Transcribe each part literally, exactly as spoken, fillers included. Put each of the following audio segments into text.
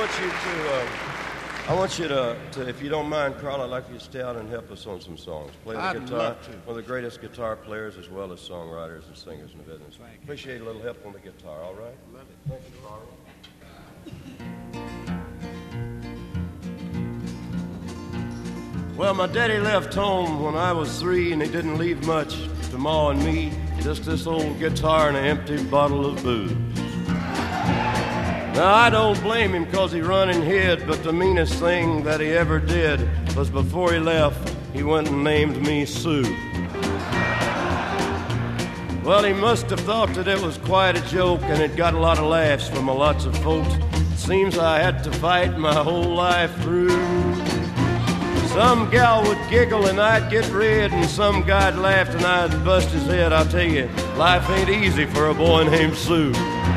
want you to, uh, I want you to, to, if you don't mind, Carl, I'd like you to stay out and help us on some songs. Play the I'd guitar. love to. One of the greatest guitar players as well as songwriters and singers in the business. Thank you. Appreciate a little help on the guitar, all right? Love it. Thank you, Carl. Well, my daddy left home when I was three, and he didn't leave much to Ma and me, just this old guitar and an empty bottle of booze. Now, I don't blame him because he run and hid, but the meanest thing that he ever did was before he left, he went and named me Sue. Well, he must have thought that it was quite a joke, and it got a lot of laughs from a lots of folks. Seems I had to fight my whole life through. Some gal would giggle and I'd get red, and some guy'd laugh and I'd bust his head. I'll tell you, life ain't easy for a boy named Sue.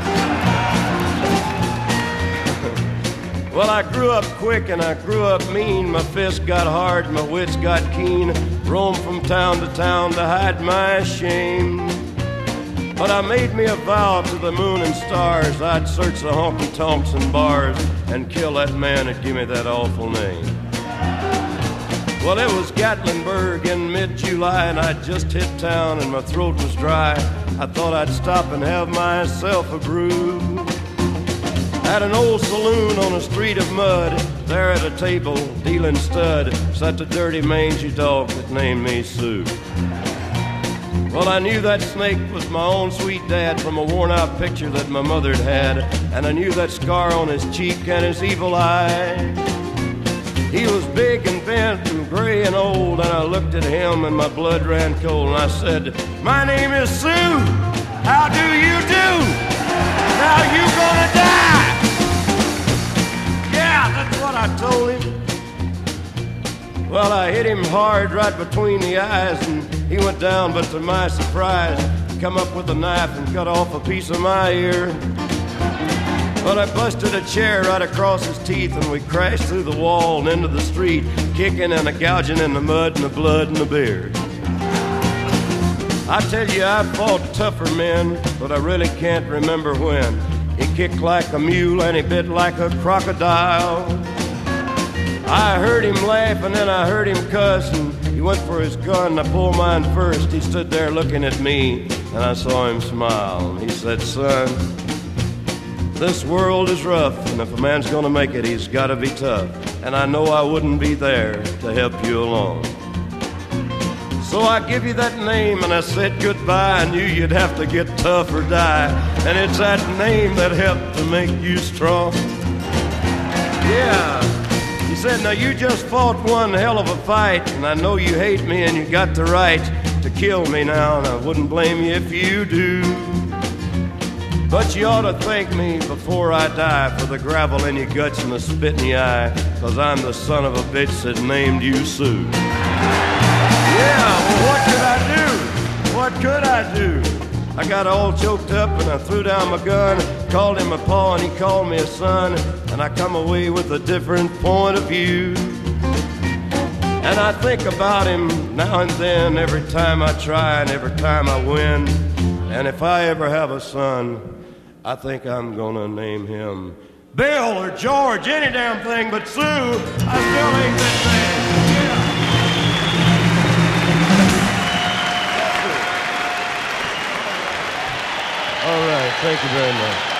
Well, I grew up quick and I grew up mean. My fists got hard, my wits got keen. Roamed from town to town to hide my shame. But I made me a vow to the moon and stars, I'd search the honky-tonks and bars and kill that man that gave me that awful name. Well, it was Gatlinburg in mid-July, and I'd just hit town and my throat was dry. I thought I'd stop and have myself a brew. At an old saloon on a street of mud, there at a table, dealing stud, sat the dirty mangy dog that named me Sue. Well, I knew that snake was my own sweet dad from a worn-out picture that my mother'd had, and I knew that scar on his cheek and his evil eye. He was big and bent and gray and old, and I looked at him and my blood ran cold, and I said, "My name is Sue. How do you do? Now you gonna die." Yeah, that's what I told him. Well, I hit him hard right between the eyes, and he went down, but to my surprise, he come up with a knife and cut off a piece of my ear. But I busted a chair right across his teeth, and we crashed through the wall and into the street, kicking and a gouging in the mud and the blood and the beer. I tell you, I fought tougher men, but I really can't remember when. He kicked like a mule and he bit like a crocodile. I heard him laugh and then I heard him cuss, and he went for his gun. I pulled mine first. He stood there looking at me, and I saw him smile. And he said, "Son, this world is rough, and if a man's gonna make it, he's gotta be tough. And I know I wouldn't be there to help you along. So I give you that name, and I said goodbye. I knew you'd have to get tough or die, and it's that name that helped to make you strong." Yeah. He said, "Now you just fought one hell of a fight, and I know you hate me and you got the right to kill me now, and I wouldn't blame you if you do. But you ought to thank me before I die for the gravel in your guts and the spit in your eye, 'cause I'm the son of a bitch that named you Sue." Yeah, well, what could I do? What could I do? I got all choked up and I threw down my gun, called him a pa and he called me a son, and I come away with a different point of view. And I think about him now and then, every time I try and every time I win. And if I ever have a son, I think I'm gonna name him Bill or George, any damn thing but Sue. I still ain't that thing. Yeah. All right, thank you very much.